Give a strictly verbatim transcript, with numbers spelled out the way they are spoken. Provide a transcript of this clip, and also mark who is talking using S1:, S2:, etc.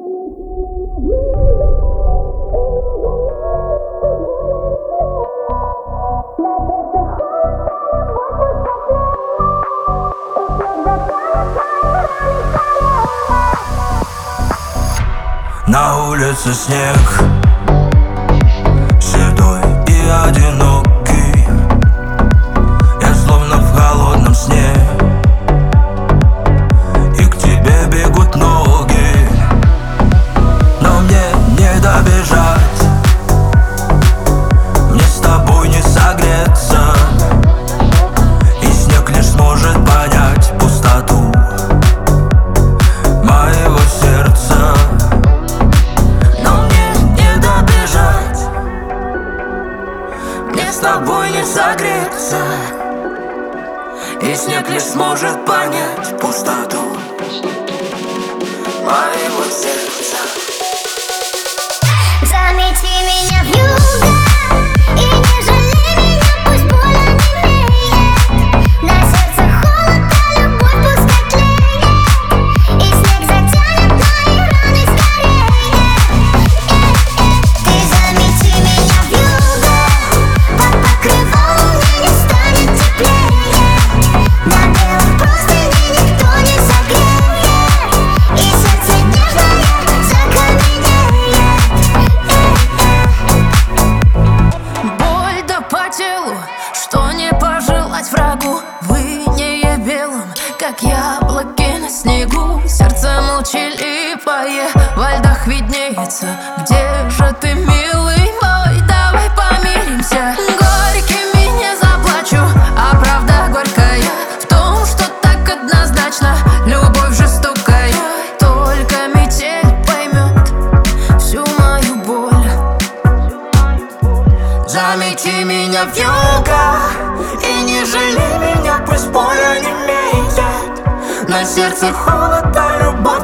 S1: На улице снег, седой и одинокий. Я словно в холодном сне, и к тебе бегут ноги. Но мне не добежать, мне с тобой не согреться, и снег лишь сможет понять пустоту моего сердца. С тобой не согреться, и снег лишь сможет понять пустоту моего сердца.
S2: Замети меня вьюга и не жалей меня, пусть боль онемеет. На сердце холод, а любовь пускай тлеет, и снег затянет мои раны скорее. Ты замети меня вьюга, под покрывалом мне не станет теплее. На белом простыне никто не согреет, и сердце нежное закаменеет.
S3: Боль да по телу, что не пожелать врагу. В инее белом, как яблоки на снегу. Сердце молчаливое во льдах виднеется. Где же ты, милый мой, давай помиримся. Горькими не заплачу, а правда горькая в том, что так однозначно любовь жестокая. Только метель поймет всю мою боль.
S1: Замети меня вьюга и не жалей меня, пусть боль онемеет. На сердце холод, а любовь